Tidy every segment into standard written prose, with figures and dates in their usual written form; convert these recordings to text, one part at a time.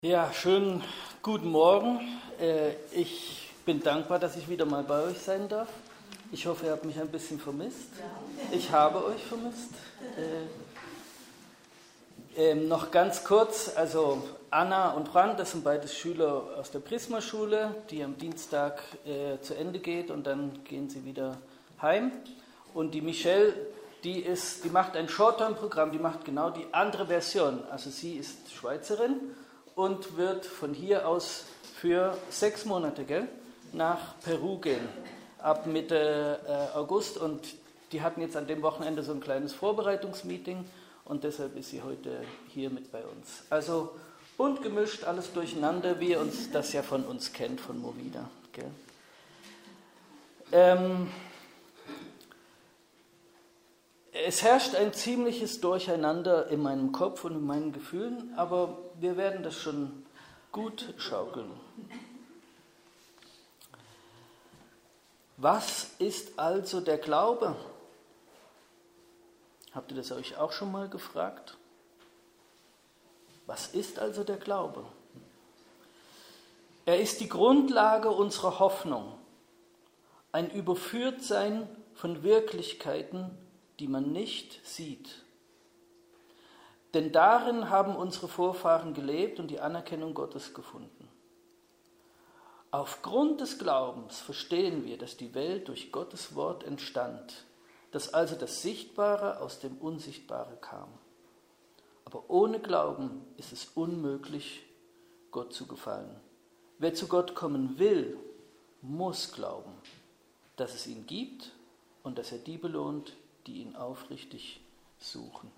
Ja, schönen guten Morgen. Ich bin dankbar, dass ich wieder mal bei euch sein darf. Ich hoffe, ihr habt mich ein bisschen vermisst. Ich habe euch vermisst. Noch ganz kurz, also Anna und Frank, das sind beides Schüler aus der Prisma-Schule, die am Dienstag zu Ende geht und dann gehen sie wieder heim. Und die Michelle, die macht ein Short-Term-Programm, die macht genau die andere Version. Also sie ist Schweizerin und wird von hier aus für 6 Monate, nach Peru gehen, ab Mitte August. Und die hatten jetzt an dem Wochenende so ein kleines Vorbereitungsmeeting und deshalb ist sie heute hier mit bei uns. Also bunt gemischt, alles durcheinander, wie ihr uns das ja von uns kennt, von Movida. Es herrscht ein ziemliches Durcheinander in meinem Kopf und in meinen Gefühlen, aber wir werden das schon gut schaukeln. Was ist also der Glaube? Habt ihr das euch auch schon mal gefragt? Was ist also der Glaube? Er ist die Grundlage unserer Hoffnung, ein Überführtsein von Wirklichkeiten, die man nicht sieht. Denn darin haben unsere Vorfahren gelebt und die Anerkennung Gottes gefunden. Aufgrund des Glaubens verstehen wir, dass die Welt durch Gottes Wort entstand, dass also das Sichtbare aus dem Unsichtbare kam. Aber ohne Glauben ist es unmöglich, Gott zu gefallen. Wer zu Gott kommen will, muss glauben, dass es ihn gibt und dass er die belohnt, die ihn aufrichtig suchen.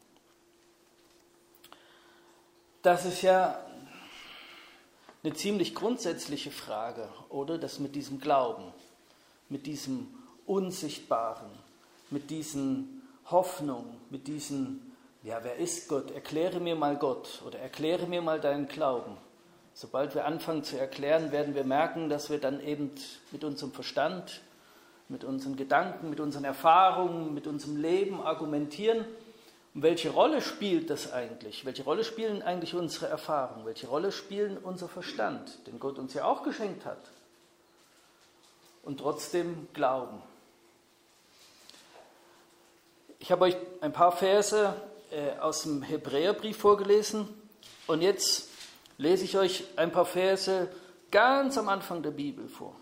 Das ist ja eine ziemlich grundsätzliche Frage, oder? Das mit diesem Glauben, mit diesem Unsichtbaren, mit diesen Hoffnungen, mit diesen, ja, wer ist Gott? Erkläre mir mal Gott oder erkläre mir mal deinen Glauben. Sobald wir anfangen zu erklären, werden wir merken, dass wir dann eben mit unserem Verstand, mit unseren Gedanken, mit unseren Erfahrungen, mit unserem Leben argumentieren. Und welche Rolle spielt das eigentlich? Welche Rolle spielen eigentlich unsere Erfahrungen? Welche Rolle spielen unser Verstand, den Gott uns ja auch geschenkt hat? Und trotzdem glauben. Ich habe euch ein paar Verse aus dem Hebräerbrief vorgelesen und jetzt lese ich euch ein paar Verse ganz am Anfang der Bibel vor.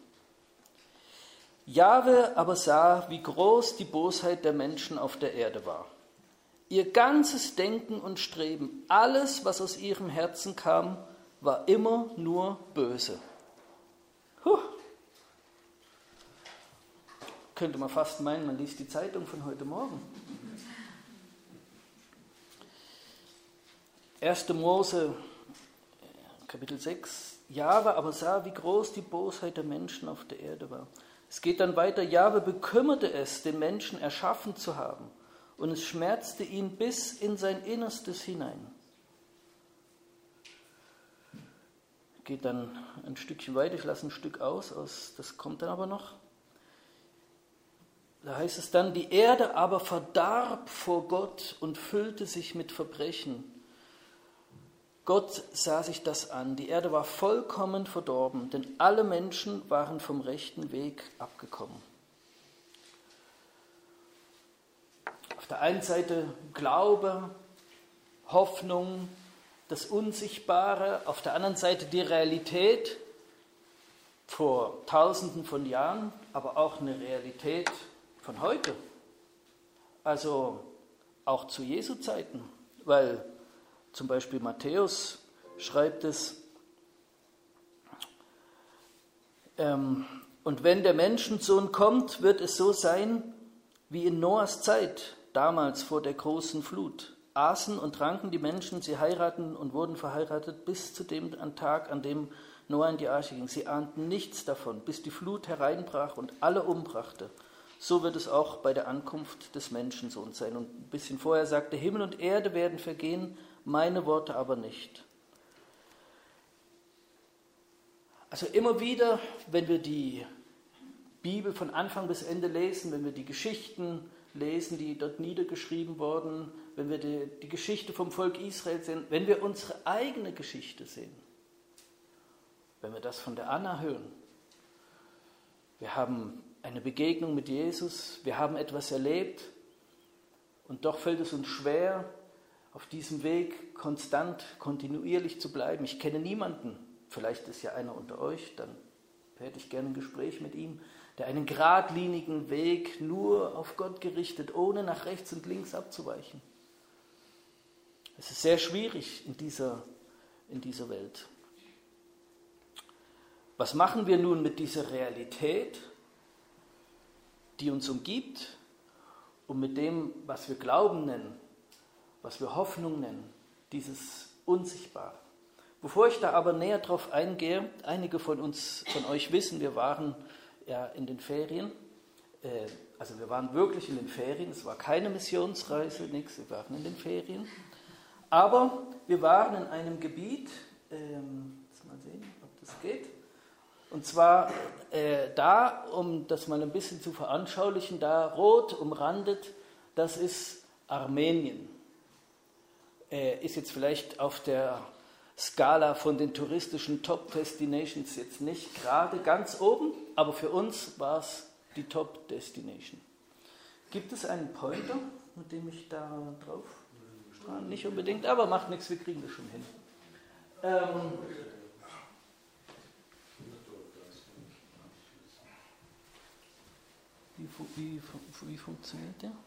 Jahwe aber sah, wie groß die Bosheit der Menschen auf der Erde war. Ihr ganzes Denken und Streben, alles, was aus ihrem Herzen kam, war immer nur böse. Könnte man fast meinen, man liest die Zeitung von heute Morgen. 1. Mose, Kapitel 6. Jahwe aber sah, wie groß die Bosheit der Menschen auf der Erde war. Es geht dann weiter, Jahwe bekümmerte es, den Menschen erschaffen zu haben, und es schmerzte ihn bis in sein Innerstes hinein. Geht dann ein Stückchen weiter, ich lasse ein Stück aus, das kommt dann aber noch. Da heißt es dann, die Erde aber verdarb vor Gott und füllte sich mit Verbrechen. Gott sah sich das an. Die Erde war vollkommen verdorben, denn alle Menschen waren vom rechten Weg abgekommen. Auf der einen Seite Glaube, Hoffnung, das Unsichtbare, auf der anderen Seite die Realität vor Tausenden von Jahren, aber auch eine Realität von heute. Also auch zu Jesu Zeiten, weil zum Beispiel Matthäus schreibt es, und wenn der Menschensohn kommt, wird es so sein wie in Noahs Zeit, damals vor der großen Flut. Aßen und tranken die Menschen, sie heiraten und wurden verheiratet bis zu dem Tag, an dem Noah in die Arche ging. Sie ahnten nichts davon, bis die Flut hereinbrach und alle umbrachte. So wird es auch bei der Ankunft des Menschensohns sein. Und ein bisschen vorher sagte, Himmel und Erde werden vergehen, meine Worte aber nicht. Also immer wieder, wenn wir die Bibel von Anfang bis Ende lesen, wenn wir die Geschichten lesen, die dort niedergeschrieben wurden, wenn wir die Geschichte vom Volk Israel sehen, wenn wir unsere eigene Geschichte sehen, wenn wir das von der Anna hören. Wir haben eine Begegnung mit Jesus, wir haben etwas erlebt und doch fällt es uns schwer, auf diesem Weg konstant, kontinuierlich zu bleiben. Ich kenne niemanden, vielleicht ist ja einer unter euch, dann hätte ich gerne ein Gespräch mit ihm, der einen geradlinigen Weg nur auf Gott gerichtet, ohne nach rechts und links abzuweichen. Es ist sehr schwierig in dieser Welt. Was machen wir nun mit dieser Realität, die uns umgibt, und mit dem, was wir Glauben nennen, was wir Hoffnung nennen, dieses Unsichtbare? Bevor ich da aber näher drauf eingehe, einige von euch wissen, wir waren ja in den Ferien, also wir waren wirklich in den Ferien, es war keine Missionsreise, nichts, wir waren in den Ferien, aber wir waren in einem Gebiet, mal sehen, ob das geht, und zwar da, um das mal ein bisschen zu veranschaulichen, da rot umrandet, das ist Armenien. Ist jetzt vielleicht auf der Skala von den touristischen Top-Destinations jetzt nicht gerade ganz oben, aber für uns war es die Top-Destination. Gibt es einen Pointer, mit dem ich da drauf strahlen? Nicht unbedingt, aber macht nichts, wir kriegen das schon hin. Wie funktioniert der?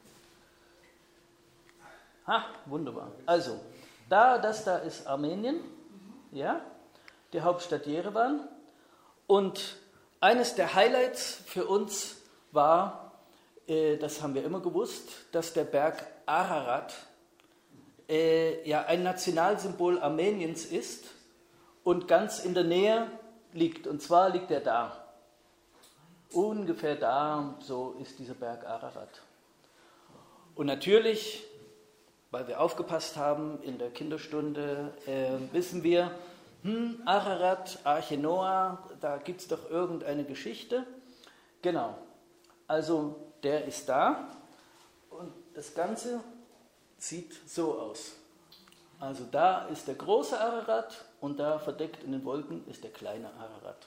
Wunderbar. Also, das da ist Armenien, ja, die Hauptstadt Jerewan. Und eines der Highlights für uns war, das haben wir immer gewusst, dass der Berg Ararat ja ein Nationalsymbol Armeniens ist und ganz in der Nähe liegt. Und zwar liegt er da. Ungefähr da, so ist dieser Berg Ararat. Und natürlich, weil wir aufgepasst haben in der Kinderstunde, wissen wir, Ararat, Arche Noah, da gibt es doch irgendeine Geschichte. Genau, also der ist da und das Ganze sieht so aus. Also da ist der große Ararat und da verdeckt in den Wolken ist der kleine Ararat.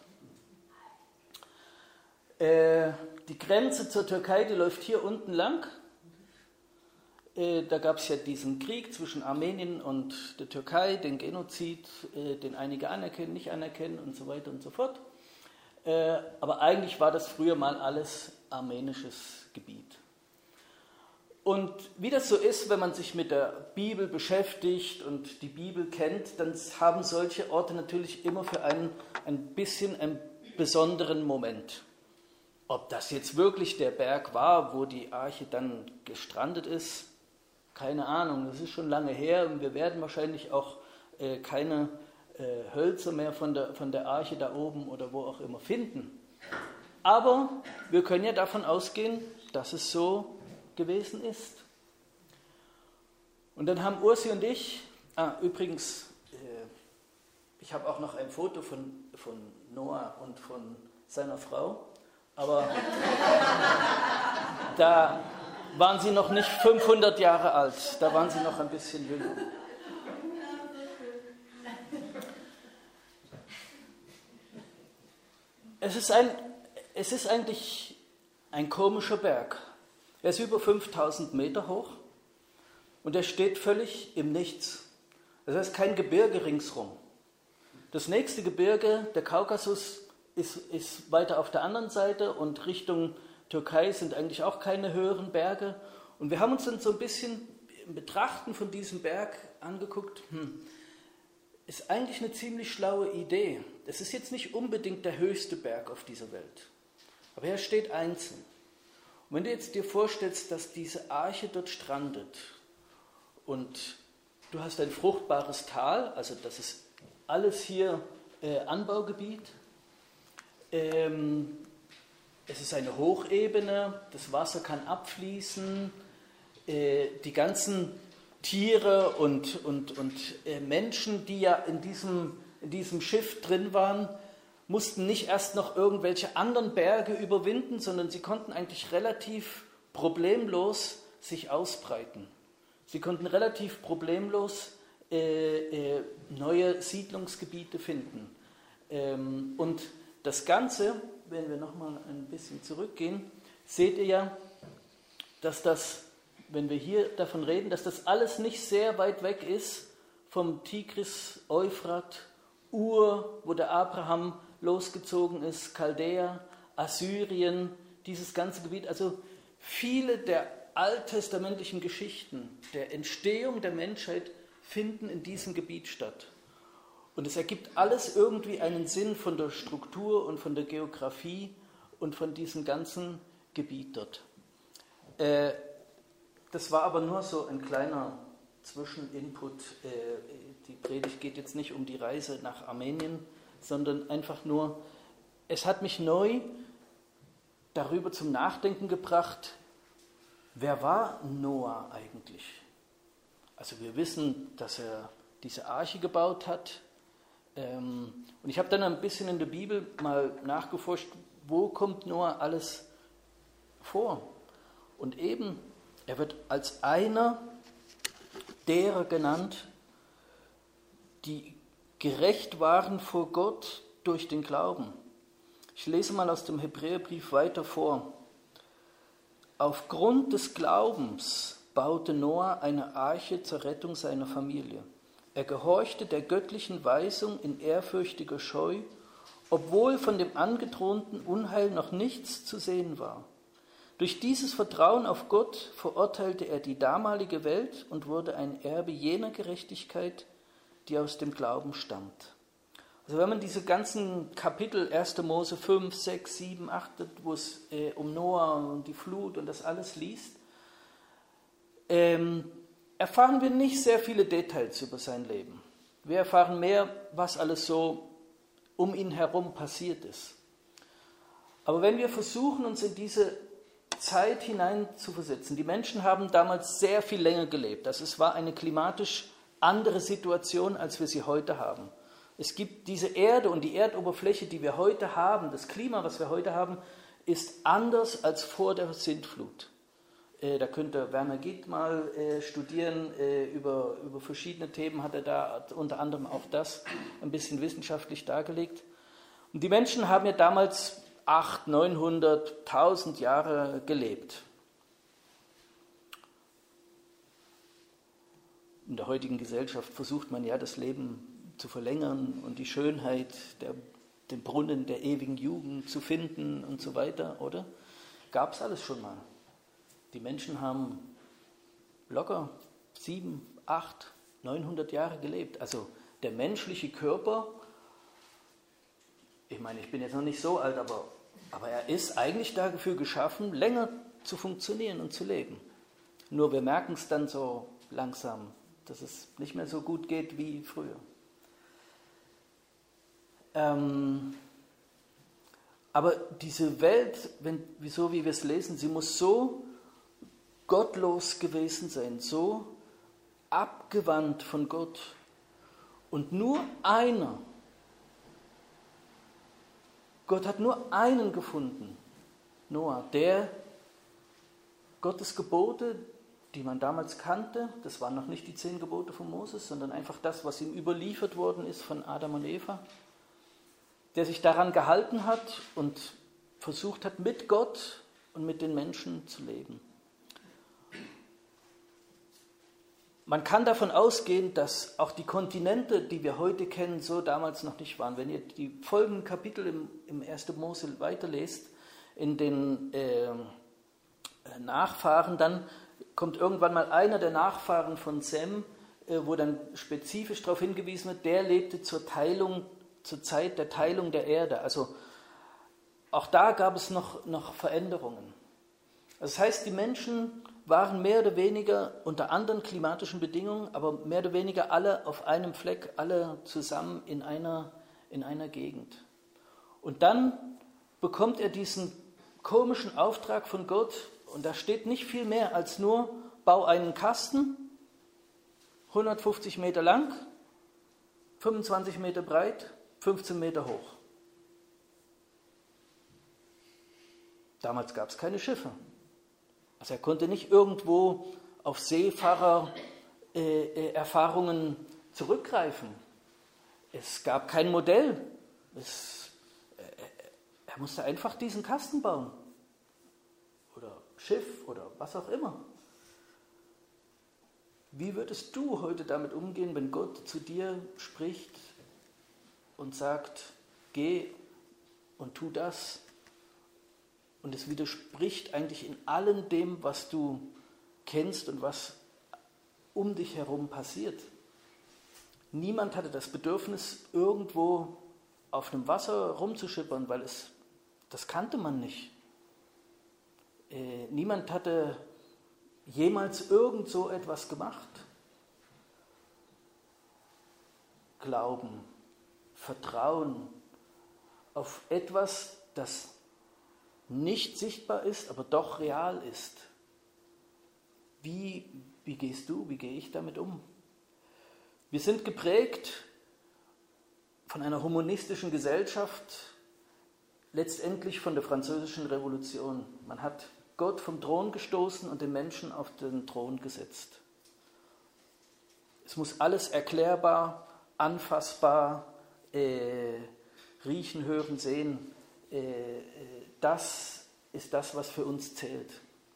Die Grenze zur Türkei, die läuft hier unten lang. Da gab es ja diesen Krieg zwischen Armenien und der Türkei, den Genozid, den einige anerkennen, nicht anerkennen und so weiter und so fort. Aber eigentlich war das früher mal alles armenisches Gebiet. Und wie das so ist, wenn man sich mit der Bibel beschäftigt und die Bibel kennt, dann haben solche Orte natürlich immer für einen einen besonderen Moment. Ob das jetzt wirklich der Berg war, wo die Arche dann gestrandet ist, keine Ahnung, das ist schon lange her und wir werden wahrscheinlich auch keine Hölzer mehr von der Arche da oben oder wo auch immer finden. Aber wir können ja davon ausgehen, dass es so gewesen ist. Und dann haben Ursi und ich, übrigens, ich habe auch noch ein Foto von Noah und von seiner Frau, aber da waren sie noch nicht 500 Jahre alt, da waren sie noch ein bisschen jünger. Es ist eigentlich ein komischer Berg. Er ist über 5000 Meter hoch und er steht völlig im Nichts. Das heißt, kein Gebirge ringsrum. Das nächste Gebirge, der Kaukasus, ist weiter auf der anderen Seite und Richtung Türkei sind eigentlich auch keine höheren Berge. Und wir haben uns dann so ein bisschen im Betrachten von diesem Berg angeguckt, ist eigentlich eine ziemlich schlaue Idee. Es ist jetzt nicht unbedingt der höchste Berg auf dieser Welt, aber er steht einzeln. Und wenn du jetzt dir vorstellst, dass diese Arche dort strandet und du hast ein fruchtbares Tal, also das ist alles hier Anbaugebiet, es ist eine Hochebene, das Wasser kann abfließen, die ganzen Tiere und Menschen, die ja in diesem Schiff drin waren, mussten nicht erst noch irgendwelche anderen Berge überwinden, sondern sie konnten eigentlich relativ problemlos sich ausbreiten. Sie konnten relativ problemlos neue Siedlungsgebiete finden. Und das Ganze, wenn wir nochmal ein bisschen zurückgehen, seht ihr ja, dass das, wenn wir hier davon reden, dass das alles nicht sehr weit weg ist vom Tigris, Euphrat, Ur, wo der Abraham losgezogen ist, Chaldea, Assyrien, dieses ganze Gebiet. Also viele der alttestamentlichen Geschichten der Entstehung der Menschheit finden in diesem Gebiet statt. Und es ergibt alles irgendwie einen Sinn von der Struktur und von der Geografie und von diesem ganzen Gebiet dort. Das war aber nur so ein kleiner Zwischeninput. Die Predigt geht jetzt nicht um die Reise nach Armenien, sondern einfach nur, es hat mich neu darüber zum Nachdenken gebracht, wer war Noah eigentlich? Also wir wissen, dass er diese Arche gebaut hat. Und ich habe dann ein bisschen in der Bibel mal nachgeforscht, wo kommt Noah alles vor? Und eben, er wird als einer derer genannt, die gerecht waren vor Gott durch den Glauben. Ich lese mal aus dem Hebräerbrief weiter vor. Aufgrund des Glaubens baute Noah eine Arche zur Rettung seiner Familie. Er gehorchte der göttlichen Weisung in ehrfürchtiger Scheu, obwohl von dem angedrohten Unheil noch nichts zu sehen war. Durch dieses Vertrauen auf Gott verurteilte er die damalige Welt und wurde ein Erbe jener Gerechtigkeit, die aus dem Glauben stammt. Also wenn man diese ganzen Kapitel 1. Mose 5, 6, 7, 8, wo es um Noah und die Flut und das alles liest, erfahren wir nicht sehr viele Details über sein Leben. Wir erfahren mehr, was alles so um ihn herum passiert ist. Aber wenn wir versuchen, uns in diese Zeit hinein zu versetzen, die Menschen haben damals sehr viel länger gelebt. Also es war eine klimatisch andere Situation, als wir sie heute haben. Es gibt diese Erde und die Erdoberfläche, die wir heute haben, das Klima, was wir heute haben, ist anders als vor der Sintflut. Da könnte Werner Gitt mal studieren, über verschiedene Themen hat er da unter anderem auch das ein bisschen wissenschaftlich dargelegt. Und die Menschen haben ja damals 800, 900, 1000 Jahre gelebt. In der heutigen Gesellschaft versucht man ja, das Leben zu verlängern und die Schönheit, den Brunnen der ewigen Jugend zu finden und so weiter, oder? Gab es alles schon mal. Die Menschen haben locker 700, 800, 900 Jahre gelebt. Also der menschliche Körper, ich meine, ich bin jetzt noch nicht so alt, aber er ist eigentlich dafür geschaffen, länger zu funktionieren und zu leben. Nur wir merken es dann so langsam, dass es nicht mehr so gut geht wie früher. Aber diese Welt, so wie wir es lesen, sie muss so gottlos gewesen sein, so abgewandt von Gott. Und nur einer, Gott hat nur einen gefunden, Noah, der Gottes Gebote, die man damals kannte, das waren noch nicht die 10 Gebote von Moses, sondern einfach das, was ihm überliefert worden ist von Adam und Eva, der sich daran gehalten hat und versucht hat, mit Gott und mit den Menschen zu leben. Man kann davon ausgehen, dass auch die Kontinente, die wir heute kennen, so damals noch nicht waren. Wenn ihr die folgenden Kapitel im 1. Mose weiterlest, in den Nachfahren, dann kommt irgendwann mal einer der Nachfahren von Sem, wo dann spezifisch darauf hingewiesen wird, der lebte zur Zeit der Teilung der Erde. Also auch da gab es noch Veränderungen. Das heißt, die Menschen waren mehr oder weniger unter anderen klimatischen Bedingungen, aber mehr oder weniger alle auf einem Fleck, alle zusammen in einer Gegend. Und dann bekommt er diesen komischen Auftrag von Gott, und da steht nicht viel mehr als nur, bau einen Kasten, 150 Meter lang, 25 Meter breit, 15 Meter hoch. Damals gab es keine Schiffe. Also er konnte nicht irgendwo auf Seefahrererfahrungen zurückgreifen. Es gab kein Modell. Er musste einfach diesen Kasten bauen. Oder Schiff oder was auch immer. Wie würdest du heute damit umgehen, wenn Gott zu dir spricht und sagt, geh und tu das? Und es widerspricht eigentlich in allem dem, was du kennst und was um dich herum passiert. Niemand hatte das Bedürfnis, irgendwo auf einem Wasser rumzuschippern, weil das kannte man nicht. Niemand hatte jemals irgend so etwas gemacht. Glauben, Vertrauen auf etwas, das nicht sichtbar ist, aber doch real ist. Wie gehst du, wie gehe ich damit um? Wir sind geprägt von einer humanistischen Gesellschaft, letztendlich von der Französischen Revolution. Man hat Gott vom Thron gestoßen und den Menschen auf den Thron gesetzt. Es muss alles erklärbar, anfassbar, riechen, hören, sehen. Das ist das, was für uns zählt.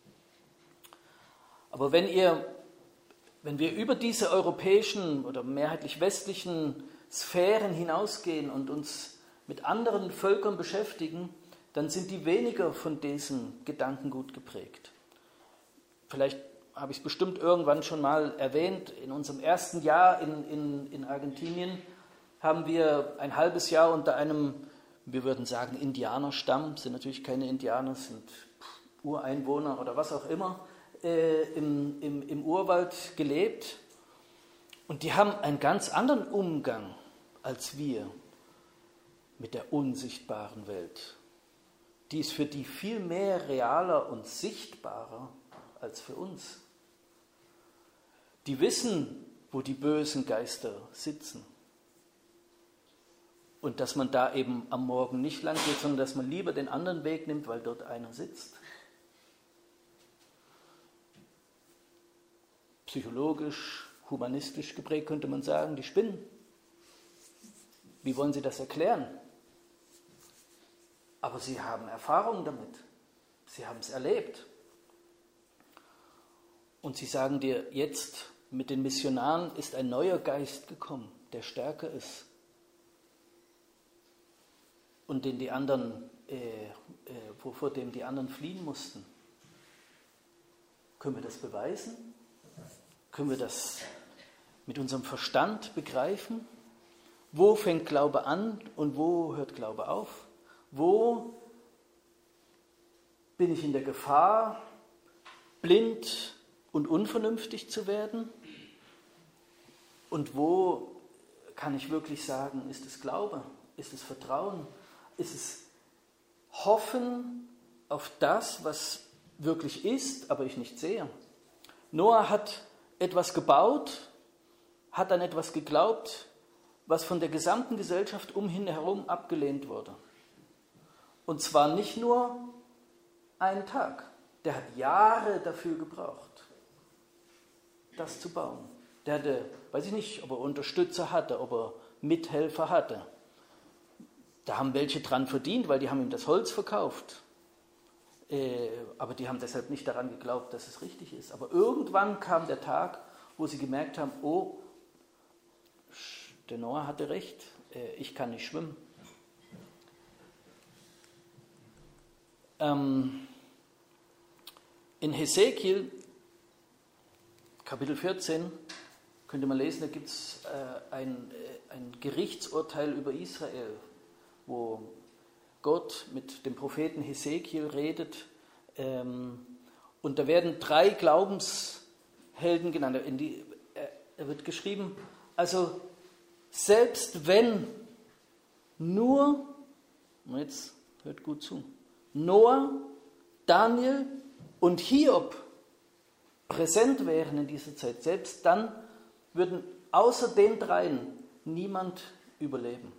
Aber wenn wir über diese europäischen oder mehrheitlich westlichen Sphären hinausgehen und uns mit anderen Völkern beschäftigen, dann sind die weniger von diesem Gedankengut geprägt. Vielleicht habe ich es bestimmt irgendwann schon mal erwähnt, in unserem ersten Jahr in Argentinien haben wir ein halbes Jahr unter einem, wir würden sagen, Indianerstamm, sind natürlich keine Indianer, sind Ureinwohner oder was auch immer, im Urwald gelebt. Und die haben einen ganz anderen Umgang als wir mit der unsichtbaren Welt. Die ist für die viel mehr realer und sichtbarer als für uns. Die wissen, wo die bösen Geister sitzen. Und dass man da eben am Morgen nicht lang geht, sondern dass man lieber den anderen Weg nimmt, weil dort einer sitzt. Psychologisch, humanistisch geprägt könnte man sagen, die spinnen. Wie wollen sie das erklären? Aber sie haben Erfahrung damit. Sie haben es erlebt. Und sie sagen dir, jetzt mit den Missionaren ist ein neuer Geist gekommen, der stärker ist. Und den die anderen, vor dem die anderen fliehen mussten. Können wir das beweisen? Können wir das mit unserem Verstand begreifen? Wo fängt Glaube an und wo hört Glaube auf? Wo bin ich in der Gefahr, blind und unvernünftig zu werden? Und wo kann ich wirklich sagen, ist es Glaube? Ist es Vertrauen? Ist es Hoffen auf das, was wirklich ist, aber ich nicht sehe? Noah hat etwas gebaut, hat an etwas geglaubt, was von der gesamten Gesellschaft umhin herum abgelehnt wurde. Und zwar nicht nur einen Tag. Der hat Jahre dafür gebraucht, das zu bauen. Der hatte, weiß ich nicht, ob er Unterstützer hatte, ob er Mithelfer hatte. Da haben welche dran verdient, weil die haben ihm das Holz verkauft. Aber die haben deshalb nicht daran geglaubt, dass es richtig ist. Aber irgendwann kam der Tag, wo sie gemerkt haben, oh, der Noah hatte recht, ich kann nicht schwimmen. In Hesekiel, Kapitel 14, könnt ihr mal lesen, da gibt es ein Gerichtsurteil über Israel, wo Gott mit dem Propheten Hesekiel redet. Und da werden 3 Glaubenshelden genannt. Da wird geschrieben, also selbst wenn nur, jetzt hört gut zu, Noah, Daniel und Hiob präsent wären in dieser Zeit, selbst dann würden außer den 3 niemand überleben.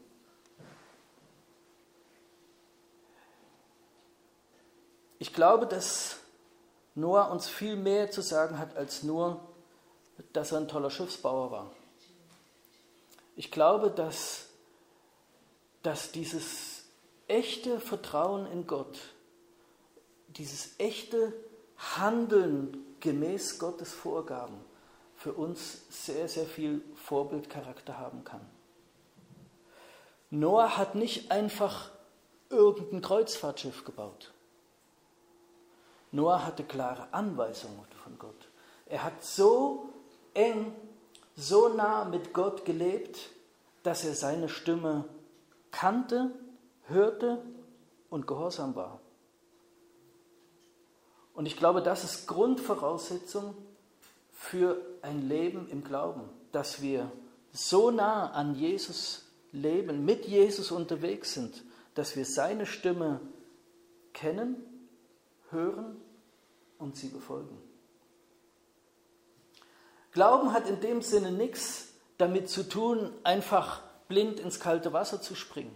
Ich glaube, dass Noah uns viel mehr zu sagen hat, als nur, dass er ein toller Schiffsbauer war. Ich glaube, dass dass dieses echte Vertrauen in Gott, dieses echte Handeln gemäß Gottes Vorgaben für uns sehr, sehr viel Vorbildcharakter haben kann. Noah hat nicht einfach irgendein Kreuzfahrtschiff gebaut. Noah hatte klare Anweisungen von Gott. Er hat so eng, so nah mit Gott gelebt, dass er seine Stimme kannte, hörte und gehorsam war. Und ich glaube, das ist Grundvoraussetzung für ein Leben im Glauben, dass wir so nah an Jesus leben, mit Jesus unterwegs sind, dass wir seine Stimme kennen, hören und sie befolgen. Glauben hat in dem Sinne nichts damit zu tun, einfach blind ins kalte Wasser zu springen,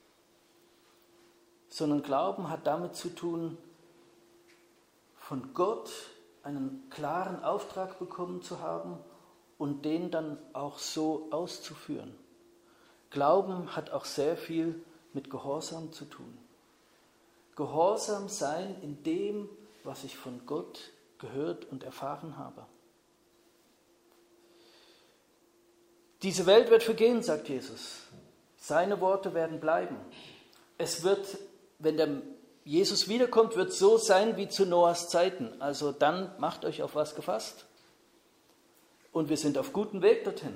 sondern Glauben hat damit zu tun, von Gott einen klaren Auftrag bekommen zu haben und den dann auch so auszuführen. Glauben hat auch sehr viel mit Gehorsam zu tun. Gehorsam sein in dem, was ich von Gott gehört und erfahren habe. Diese Welt wird vergehen, sagt Jesus. Seine Worte werden bleiben. Es wird, wenn der Jesus wiederkommt, wird so sein wie zu Noahs Zeiten. Also dann macht euch auf was gefasst. Und wir sind auf gutem Weg dorthin.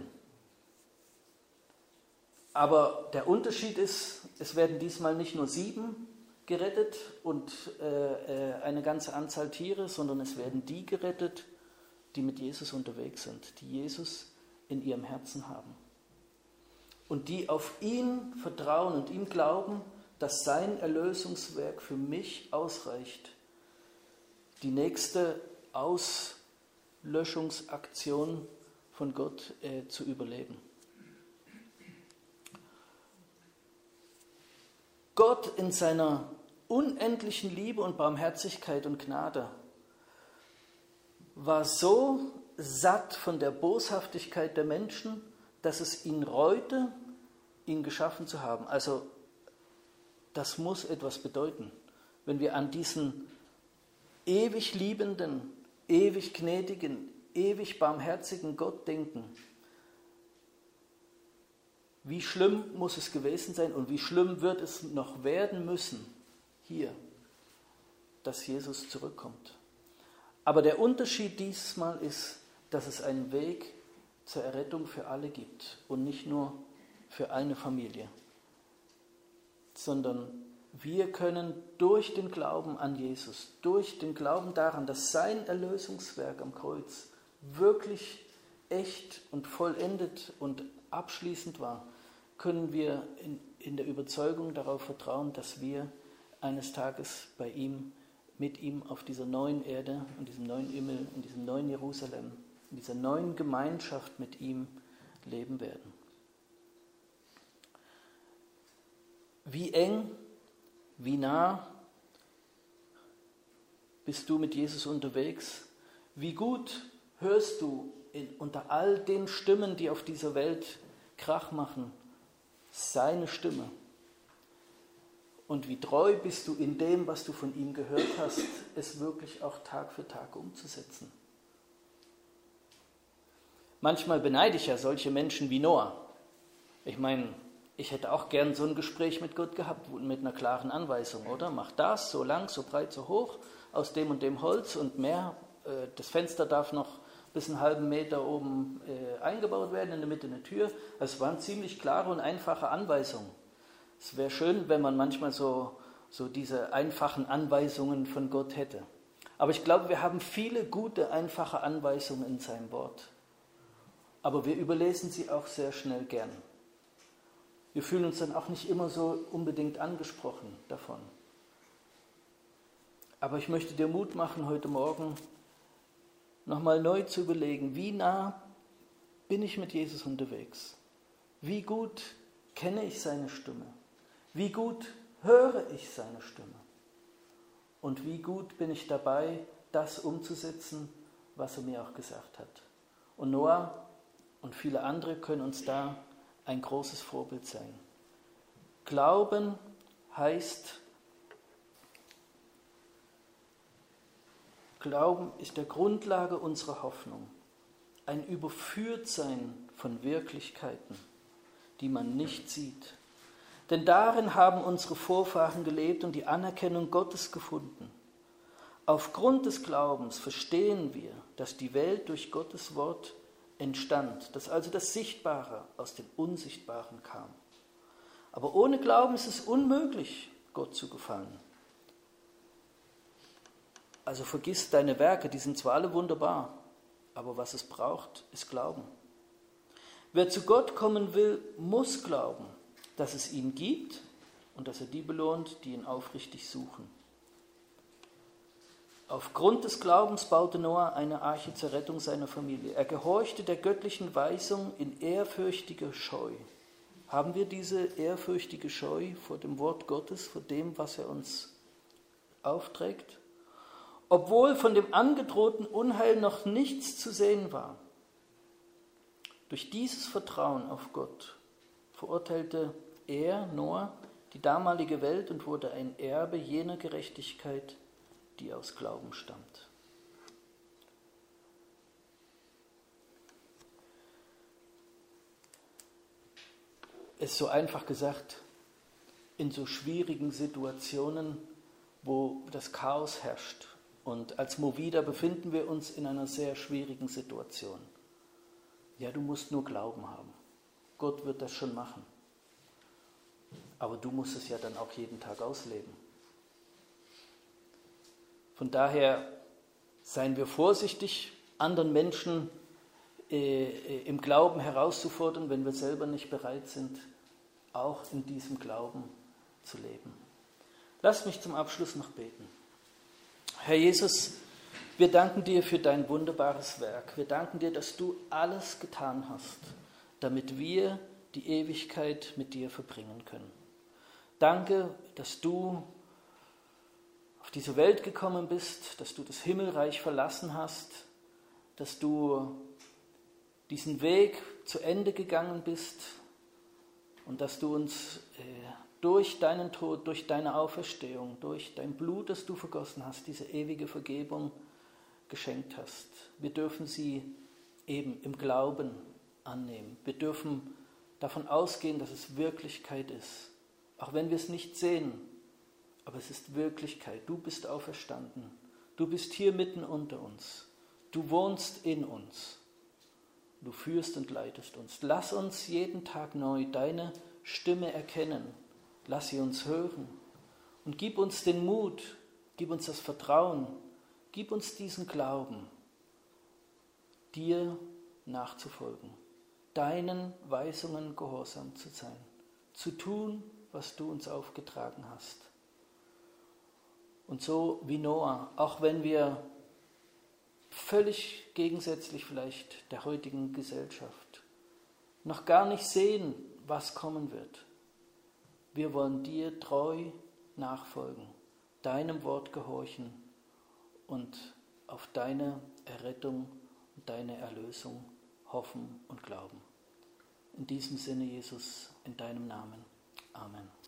Aber der Unterschied ist, es werden diesmal nicht nur 7 gerettet und eine ganze Anzahl Tiere, sondern es werden die gerettet, die mit Jesus unterwegs sind, die Jesus in ihrem Herzen haben. Und die auf ihn vertrauen und ihm glauben, dass sein Erlösungswerk für mich ausreicht, die nächste Auslöschungsaktion von Gott zu überleben. Gott in seiner unendlichen Liebe und Barmherzigkeit und Gnade war so satt von der Boshaftigkeit der Menschen, dass es ihn reute, ihn geschaffen zu haben. Also das muss etwas bedeuten, wenn wir an diesen ewig liebenden, ewig gnädigen, ewig barmherzigen Gott denken. Wie schlimm muss es gewesen sein und wie schlimm wird es noch werden müssen hier, dass Jesus zurückkommt. Aber der Unterschied dieses Mal ist, dass es einen Weg zur Errettung für alle gibt und nicht nur für eine Familie, sondern wir können durch den Glauben an Jesus, durch den Glauben daran, dass sein Erlösungswerk am Kreuz wirklich echt und vollendet und abschließend war, können wir in der Überzeugung darauf vertrauen, dass wir eines Tages bei ihm, mit ihm auf dieser neuen Erde, in diesem neuen Himmel, in diesem neuen Jerusalem, in dieser neuen Gemeinschaft mit ihm leben werden. Wie eng, wie nah bist du mit Jesus unterwegs? Wie gut hörst du unter all den Stimmen, die auf dieser Welt Krach machen, seine Stimme? Und wie treu bist du in dem, was du von ihm gehört hast, es wirklich auch Tag für Tag umzusetzen? Manchmal beneide ich ja solche Menschen wie Noah. Ich meine, ich hätte auch gern so ein Gespräch mit Gott gehabt, mit einer klaren Anweisung, oder? Mach das, so lang, so breit, so hoch, aus dem und dem Holz und mehr. Das Fenster darf noch bis einen halben Meter oben eingebaut werden, in der Mitte eine Tür. Es waren ziemlich klare und einfache Anweisungen. Es wäre schön, wenn man manchmal so diese einfachen Anweisungen von Gott hätte. Aber ich glaube, wir haben viele gute, einfache Anweisungen in seinem Wort. Aber wir überlesen sie auch sehr schnell gern. Wir fühlen uns dann auch nicht immer so unbedingt angesprochen davon. Aber ich möchte dir Mut machen, heute Morgen nochmal neu zu überlegen, wie nah bin ich mit Jesus unterwegs? Wie gut kenne ich seine Stimme? Wie gut höre ich seine Stimme? Und wie gut bin ich dabei, das umzusetzen, was er mir auch gesagt hat? Und Noah und viele andere können uns da ein großes Vorbild sein. Glauben heißt, Glauben ist der Grundlage unserer Hoffnung. Ein Überführtsein von Wirklichkeiten, die man nicht sieht. Denn darin haben unsere Vorfahren gelebt und die Anerkennung Gottes gefunden. Aufgrund des Glaubens verstehen wir, dass die Welt durch Gottes Wort entstand, dass also das Sichtbare aus dem Unsichtbaren kam. Aber ohne Glauben ist es unmöglich, Gott zu gefallen. Also vergiss deine Werke, die sind zwar alle wunderbar, aber was es braucht, ist Glauben. Wer zu Gott kommen will, muss glauben, dass es ihn gibt und dass er die belohnt, die ihn aufrichtig suchen. Aufgrund des Glaubens baute Noah eine Arche zur Rettung seiner Familie. Er gehorchte der göttlichen Weisung in ehrfürchtiger Scheu. Haben wir diese ehrfürchtige Scheu vor dem Wort Gottes, vor dem, was er uns aufträgt? Obwohl von dem angedrohten Unheil noch nichts zu sehen war. Durch dieses Vertrauen auf Gott verurteilte er, Noah, die damalige Welt und wurde ein Erbe jener Gerechtigkeit, die aus Glauben stammt. Es ist so einfach gesagt, in so schwierigen Situationen, wo das Chaos herrscht. Und als Movida befinden wir uns in einer sehr schwierigen Situation. Ja, du musst nur Glauben haben. Gott wird das schon machen. Aber du musst es ja dann auch jeden Tag ausleben. Von daher seien wir vorsichtig, anderen Menschen im Glauben herauszufordern, wenn wir selber nicht bereit sind, auch in diesem Glauben zu leben. Lass mich zum Abschluss noch beten. Herr Jesus, wir danken dir für dein wunderbares Werk. Wir danken dir, dass du alles getan hast, damit wir die Ewigkeit mit dir verbringen können. Danke, dass du auf diese Welt gekommen bist, dass du das Himmelreich verlassen hast, dass du diesen Weg zu Ende gegangen bist und dass du uns durch deinen Tod, durch deine Auferstehung, durch dein Blut, das du vergossen hast, diese ewige Vergebung geschenkt hast. Wir dürfen sie eben im Glauben annehmen. Wir dürfen davon ausgehen, dass es Wirklichkeit ist. Auch wenn wir es nicht sehen, aber es ist Wirklichkeit. Du bist auferstanden. Du bist hier mitten unter uns. Du wohnst in uns. Du führst und leitest uns. Lass uns jeden Tag neu deine Stimme erkennen. Lass sie uns hören. Und gib uns den Mut, gib uns das Vertrauen, gib uns diesen Glauben, dir nachzufolgen, deinen Weisungen gehorsam zu sein, zu tun, was du uns aufgetragen hast. Und so wie Noah, auch wenn wir völlig gegensätzlich vielleicht der heutigen Gesellschaft noch gar nicht sehen, was kommen wird, wir wollen dir treu nachfolgen, deinem Wort gehorchen und auf deine Errettung und deine Erlösung hoffen und glauben. In diesem Sinne, Jesus, in deinem Namen. Amen.